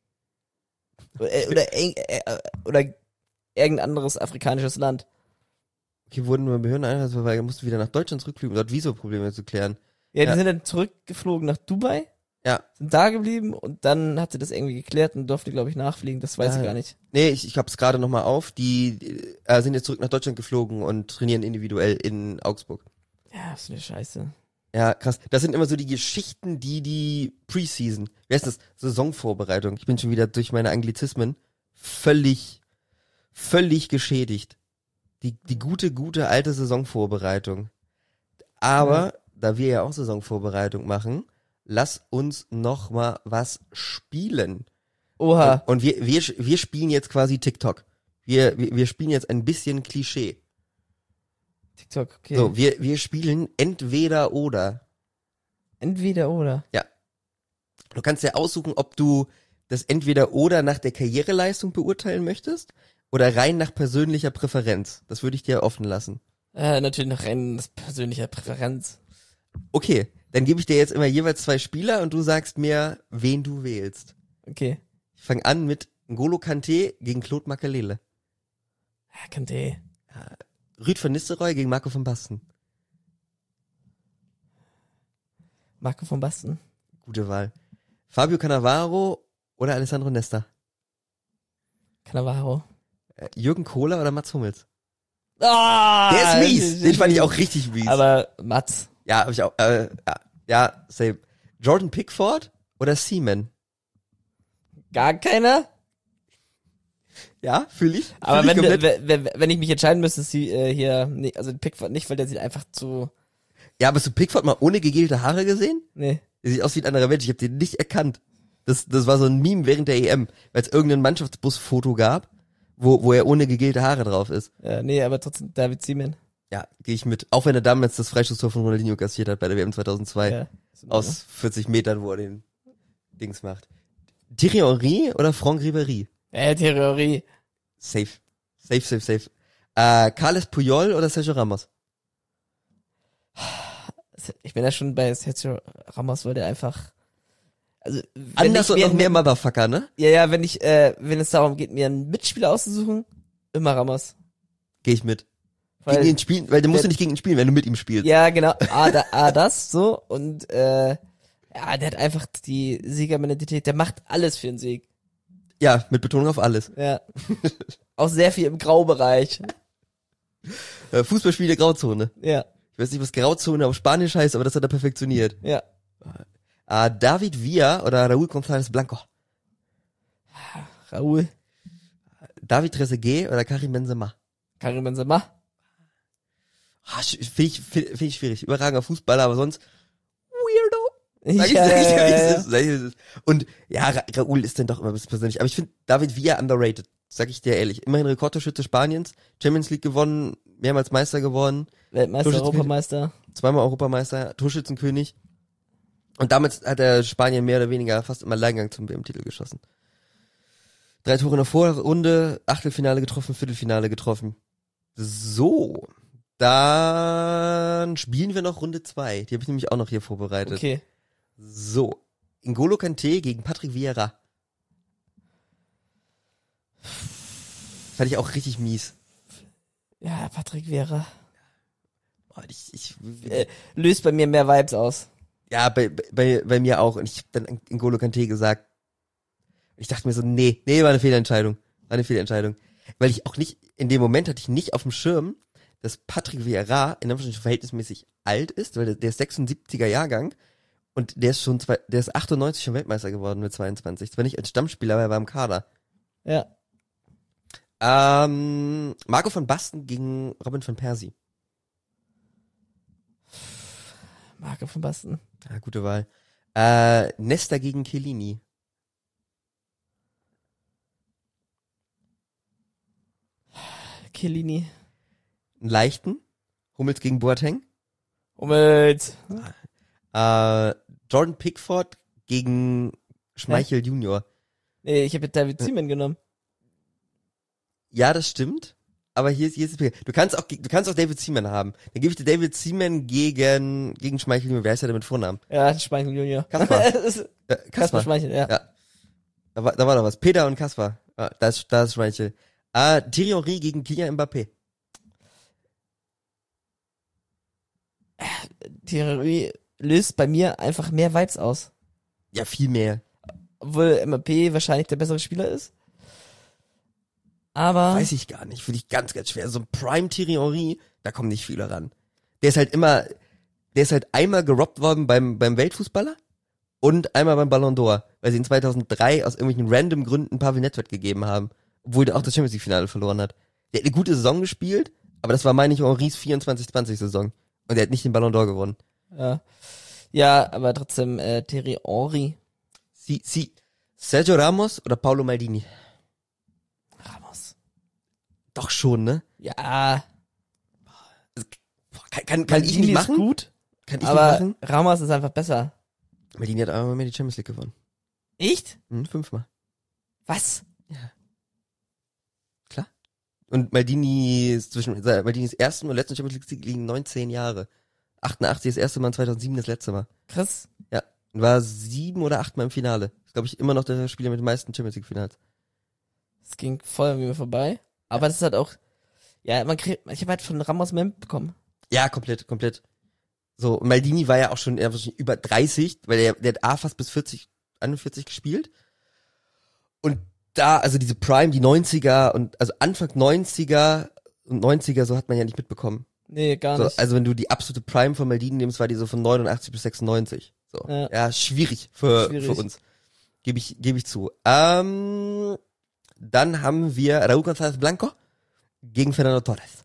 Oder irgendein anderes afrikanisches Land. Okay, wurden nur Behörden einreisen, weil er musste wieder nach Deutschland zurückfliegen, um dort Visaprobleme zu klären. Ja, die Ja. sind dann zurückgeflogen nach Dubai, Ja. sind da geblieben und dann hat sie das irgendwie geklärt und durfte, glaube ich, nachfliegen. Das weiß ich gar nicht. Nee, ich hab's gerade nochmal auf. Die sind jetzt zurück nach Deutschland geflogen und trainieren individuell in Augsburg. Ja, das ist eine Scheiße. Ja, krass. Das sind immer so die Geschichten, die Preseason, wie heißt das? Saisonvorbereitung. Ich bin schon wieder durch meine Anglizismen völlig geschädigt. Die gute alte Saisonvorbereitung. Aber, da wir ja auch Saisonvorbereitung machen, lass uns noch mal was spielen. Oha. Und wir spielen jetzt quasi TikTok. Wir spielen jetzt ein bisschen Klischee. TikTok, okay. So, wir spielen entweder oder. Entweder oder. Ja. Du kannst ja aussuchen, ob du das entweder oder nach der Karriereleistung beurteilen möchtest oder rein nach persönlicher Präferenz. Das würde ich dir offen lassen. Natürlich noch rein persönlicher Präferenz. Okay, dann gebe ich dir jetzt immer jeweils 2 Spieler und du sagst mir, wen du wählst. Okay. Ich fange an mit N'Golo Kanté gegen Claude Makelele. Ja, Kanté. Ruud van Nistelrooy gegen Marco van Basten. Marco von Basten. Gute Wahl. Fabio Cannavaro oder Alessandro Nesta? Cannavaro. Jürgen Kohler oder Mats Hummels? Ah, Der ist mies. Den fand ich auch richtig mies. Aber Mats. Ja, hab ich auch. Ja, same. Jordan Pickford oder Seaman? Gar keiner? Ja, fühle ich. Aber Fühl ich komplett. wenn ich mich entscheiden müsste, ist sie hier, nee, also Pickford nicht, weil der sieht einfach zu, Ja, aber hast du Pickford mal ohne gegelte Haare gesehen? nee. Der sieht aus wie ein anderer Mensch. Ich habe den nicht erkannt. Das war so ein Meme während der EM, weil es irgendein Mannschaftsbusfoto gab, wo er ohne gegelte Haare drauf ist. Nee, aber trotzdem David Seaman. Ja, gehe ich mit. Auch wenn er damals das Freistoßtor von Ronaldinho kassiert hat bei der WM 2002. Ja. Aus 40 Metern, wo er den Dings macht. Thierry Henry oder Franck Ribéry? Theorie. Safe. Carles Puyol oder Sergio Ramos? Ich bin ja schon bei Sergio Ramos, weil der einfach, also, wenn Anders ich und noch mir- mehr Motherfucker, ne? Ja, wenn es darum geht, mir einen Mitspieler auszusuchen, immer Ramos. Geh ich mit. Weil, Gegen ihn spielen, weil du musst der- ja nicht gegen ihn spielen, wenn du mit ihm spielst. ja, genau, das, so, und, ja, der hat einfach die Siegermentalität, der macht alles für den Sieg. Ja, mit Betonung auf alles. Ja. Auch sehr viel im Graubereich. Fußballspiel der Grauzone. Ja, Ich weiß nicht, was Grauzone auf Spanisch heißt, aber das hat er perfektioniert. ja. David Villa oder Raúl González Blanco? Raúl, David Trezeguet oder Karim Benzema? Karim Benzema. Finde ich schwierig. Überragender Fußballer, aber sonst Weirdo. Sag ich, Ja, sag ich, ja, wie ja. es ist, sag ich, wie es ist. Und ja, Raúl ist dann doch immer ein bisschen persönlich. Aber ich finde David Villa underrated. Sag ich dir ehrlich. Immerhin Rekordtorschütze Spaniens, Champions League gewonnen, mehrmals Meister geworden, Weltmeister, Torschützenkönig. Europameister. zweimal Europameister, Torschützenkönig. Und damit hat der Spanien mehr oder weniger fast im Alleingang zum WM-Titel geschossen. 3 Tore in der Vorrunde, Achtelfinale getroffen, Viertelfinale getroffen. So, dann spielen wir noch Runde 2. Die habe ich nämlich auch noch hier vorbereitet. Okay. So, N'Golo Kanté gegen Patrick Vieira. Fand ich auch richtig mies. Ja, Patrick Vieira. Boah, Löst bei mir mehr Vibes aus. ja, bei mir auch. Und ich habe dann N'Golo Kanté gesagt. Ich dachte mir so, nee, war eine Fehlentscheidung. Weil ich auch nicht, in dem Moment hatte ich nicht auf dem Schirm, dass Patrick Vieira in Anführungsstrichen verhältnismäßig alt ist, weil der ist 76er Jahrgang und der ist 98 schon Weltmeister geworden mit 22. Zwar nicht als Stammspieler, aber er war im Kader. Ja. Marco van Basten gegen Robin van Persie. Marco von Basten. Ja, gute Wahl. Nesta gegen Chiellini. Chiellini. Einen leichten. Hummels gegen Boateng. Hummels. Jordan Pickford gegen Schmeichel Junior. Nee, ich habe David Seaman genommen. Ja, das stimmt. Aber hier ist du kannst auch David Seaman haben. Dann gebe ich dir David Seaman gegen Schmeichel Junior. Wer heißt der denn mit Vornamen? Ja, Schmeichel Junior. Kaspar. Kaspar Kaspar. Schmeichel, ja. Ja. Da war noch was. Peter und Kaspar. Da ist Schmeichel. Thierry Henry gegen Kylian Mbappé. Thierry löst bei mir einfach mehr Vibes aus. Ja, viel mehr. Obwohl Mbappé wahrscheinlich der bessere Spieler ist. Aber Weiß ich gar nicht. Finde ich ganz, ganz schwer. So ein Prime Thierry Henry, da kommen nicht viele ran. Der ist halt einmal gerobbt worden beim Weltfußballer und einmal beim Ballon d'Or, weil sie in 2003 aus irgendwelchen random Gründen Pavel Nedved gegeben haben, obwohl der auch das Champions League Finale verloren hat. Der hat eine gute Saison gespielt, aber das war, meine ich, Henrys 24-20 Saison. Und der hat nicht den Ballon d'Or gewonnen. ja, aber trotzdem Thierry Henry. Sergio Ramos oder Paolo Maldini? Ramos. Doch schon, ne? Ja. Kann ich Maldini nicht ist machen? gut, Kann ich aber nicht machen? Ramos ist einfach besser. Maldini hat einmal mehr die Champions League gewonnen. Echt? 5-mal. Was? Klar. Und Maldinis ersten und letzten Champions League liegen 19 Jahre. 88 das erste Mal und 2007 das letzte Mal. Krass. Ja. Und war 7 oder 8 Mal im Finale. Ist, glaube ich, immer noch der Spieler mit den meisten Champions League Finals. Das ging voll an mir vorbei. Aber das ist halt auch, ja, ich habe halt von Ramos mehr bekommen. Ja, komplett. So, und Maldini war ja auch schon über 30, weil der hat fast bis 41 gespielt. Und da, also diese Prime, die 90er und, also Anfang 90er und 90er, so hat man ja nicht mitbekommen. Nee, gar So, nicht. also wenn du die absolute Prime von Maldini nimmst, war die so von 89 bis 96. So. Ja. Schwierig für uns. Gebe ich zu. Dann haben wir Raúl González Blanco gegen Fernando Torres.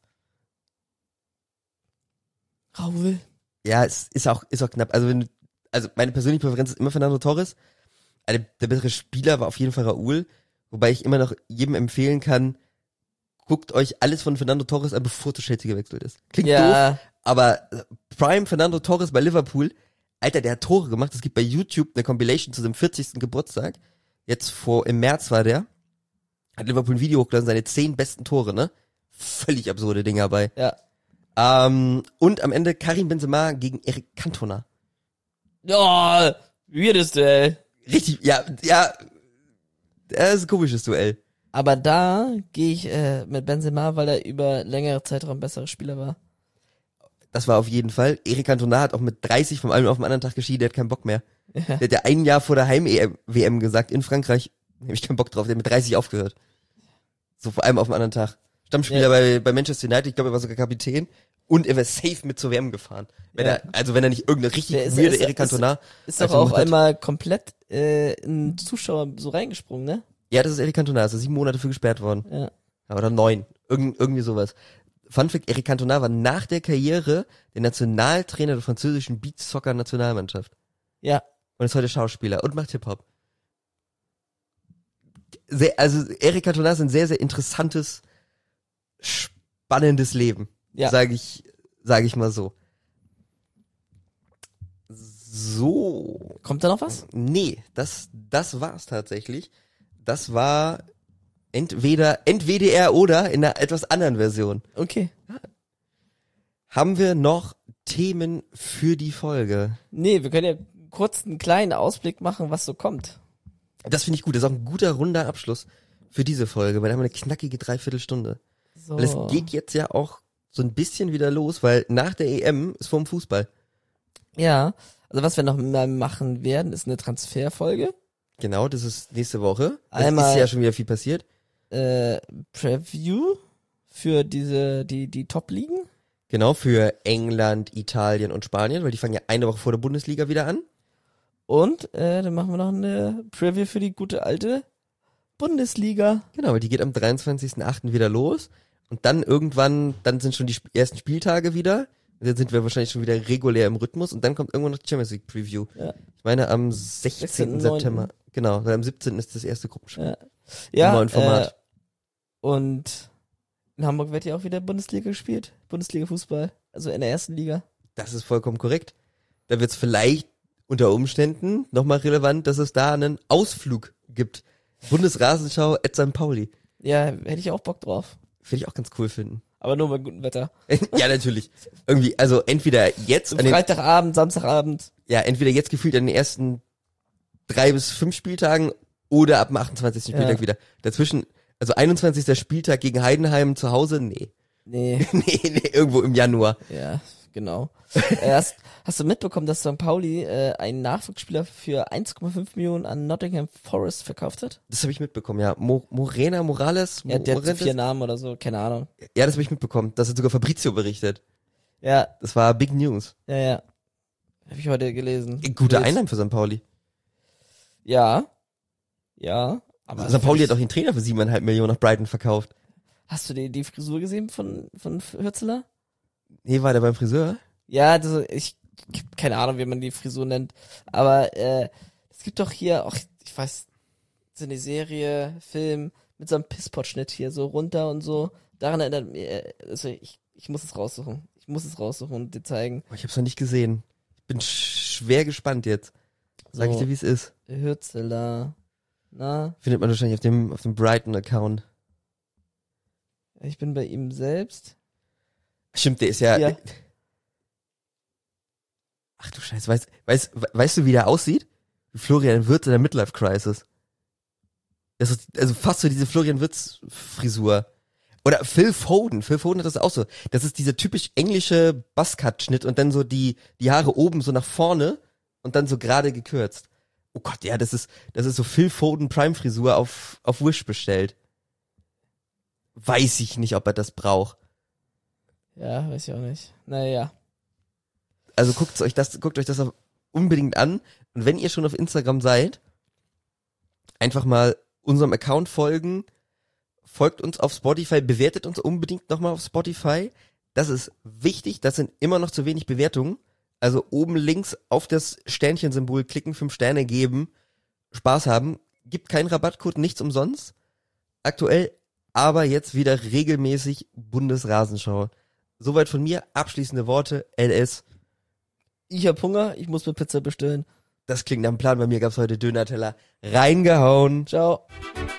Raúl. Ja, es ist auch knapp. Also meine persönliche Präferenz ist immer Fernando Torres. Also der bessere Spieler war auf jeden Fall Raúl, wobei ich immer noch jedem empfehlen kann, guckt euch alles von Fernando Torres an, bevor zu Chelsea gewechselt ist. Klingt doof, aber Prime Fernando Torres bei Liverpool, Alter, der hat Tore gemacht. Es gibt bei YouTube eine Compilation zu seinem 40. Geburtstag. Im März war der. Hat Liverpool ein Video hochgeladen, seine 10 besten Tore, ne? Völlig absurde Dinger bei. Ja. Und am Ende Karim Benzema gegen Eric Cantona. Ja, weirdes Duell. Richtig, ja, das ist ein komisches Duell. Aber da gehe ich mit Benzema, weil er über längere Zeitraum besserer Spieler war. Das war auf jeden Fall. Eric Cantona hat auch mit 30 vom einen auf den anderen Tag geschieden, der hat keinen Bock mehr. Ja. Der hat ja ein Jahr vor der Heim-WM gesagt, in Frankreich, hab ich keinen Bock drauf, der hat mit 30 aufgehört. So vor allem auf dem anderen Tag. Stammspieler bei Manchester United, ich glaube, er war sogar Kapitän. Und er wäre safe mit zur WM gefahren. Wenn er nicht irgendeine richtig weirde Eric Cantona. Ist doch auch einmal komplett ein Zuschauer so reingesprungen, ne? Ja, das ist Eric Cantona, ist 7 Monate für gesperrt worden. Ja. Oder 9. Irgendwie sowas. Fun Fact, Eric Cantona war nach der Karriere der Nationaltrainer der französischen Beachsoccer-Nationalmannschaft. Ja. Und ist heute Schauspieler und macht Hip-Hop. Also Eric Cantona ist ein sehr, sehr interessantes, spannendes Leben. Ja. Sag ich mal so. So. Kommt da noch was? Nee, das war's tatsächlich. Das war entweder NWDR oder in einer etwas anderen Version. Okay. Haben wir noch Themen für die Folge? Nee, wir können ja kurz einen kleinen Ausblick machen, was so kommt. Das finde ich gut. Das ist auch ein guter, runder Abschluss für diese Folge, weil da haben wir eine knackige Dreiviertelstunde. So. Weil es geht jetzt ja auch so ein bisschen wieder los, weil nach der EM ist vorm Fußball. Ja, also was wir noch mal machen werden, ist eine Transferfolge. Genau, das ist nächste Woche. Einmal- ist ja schon wieder viel passiert. Preview für die Top-Ligen. Genau, für England, Italien und Spanien, weil die fangen ja eine Woche vor der Bundesliga wieder an. Und dann machen wir noch eine Preview für die gute alte Bundesliga. Genau, weil die geht am 23.08. wieder los. Und dann irgendwann, dann sind schon die ersten Spieltage wieder. Und dann sind wir wahrscheinlich schon wieder regulär im Rhythmus. Und dann kommt irgendwann noch die Champions League Preview. Ja. Ich meine am 16. 16.09.. September. Genau, weil am 17. ist das erste Gruppenspiel. Ja. Ja, Im neuen Format. Und in Hamburg wird ja auch wieder Bundesliga gespielt. Bundesliga-Fußball. Also in der ersten Liga. Das ist vollkommen korrekt. Da wird es vielleicht unter Umständen nochmal relevant, dass es da einen Ausflug gibt. Bundesrasenschau at St. Pauli. Ja, hätte ich auch Bock drauf. Finde ich auch ganz cool finden. Aber nur bei gutem Wetter. Ja, natürlich. Irgendwie, also entweder jetzt So Freitagabend, Samstagabend. entweder jetzt gefühlt an den ersten 3 bis 5 Spieltagen oder ab dem 28. Spieltag wieder. Dazwischen, also 21. Spieltag gegen Heidenheim zu Hause, nee. Nee, nee, irgendwo im Januar. ja, genau. Hast du mitbekommen, dass St. Pauli einen Nachwuchsspieler für 1,5 Millionen an Nottingham Forest verkauft hat? Das habe ich mitbekommen, ja. Morales? Ja, der hat so Morenes? 4 Namen oder so, keine Ahnung. Ja, das habe ich mitbekommen. Das hat sogar Fabrizio berichtet. Ja, Das war Big News. ja. Habe ich heute gelesen. Guter Wild. Einnahmen für St. Pauli. Ja. Ja. Aber St. Pauli hat auch den Trainer für 7,5 Millionen nach Brighton verkauft. Hast du die Frisur gesehen von Hürzeler? Nee, war der beim Friseur? Ja, ich keine Ahnung, wie man die Frisur nennt. Aber es gibt doch hier auch, ich weiß so eine Serie, Film mit so einem Pisspot-Schnitt hier so runter und so. Daran erinnert mir, also ich muss es raussuchen. Ich muss es raussuchen und dir zeigen. Ich hab's noch nicht gesehen. Ich bin schwer gespannt jetzt. Sag ich dir, wie es ist. Hürzeler. Na, Findet man wahrscheinlich auf dem Brighton-Account. ich bin bei ihm selbst. Stimmt, der ist ja... Ja. Ach du Scheiße, weißt du, wie der aussieht? Wie Florian Wirtz in der Midlife-Crisis. Das ist also fast so diese Florian Wirtz-Frisur. Oder Phil Foden. Phil Foden hat das auch so. Das ist dieser typisch englische Buzzcut-Schnitt und dann so die Haare oben so nach vorne und dann so gerade gekürzt. Oh Gott, ja, das ist so Phil Foden Prime-Frisur auf Wish bestellt. Weiß ich nicht, ob er das braucht. Ja, weiß ich auch nicht. Naja. Also guckt euch das unbedingt an. Und wenn ihr schon auf Instagram seid, einfach mal unserem Account folgen, folgt uns auf Spotify, bewertet uns unbedingt nochmal auf Spotify. Das ist wichtig, das sind immer noch zu wenig Bewertungen. Also oben links auf das Sternchensymbol klicken, 5 Sterne geben, Spaß haben. Gibt keinen Rabattcode, nichts umsonst. Aktuell, aber jetzt wieder regelmäßig Bundesrasenschau. Soweit von mir, abschließende Worte, LS. Ich hab Hunger, ich muss mir Pizza bestellen. Das klingt nach einem Plan, bei mir gab's heute Döner-Teller. Reingehauen. Ciao.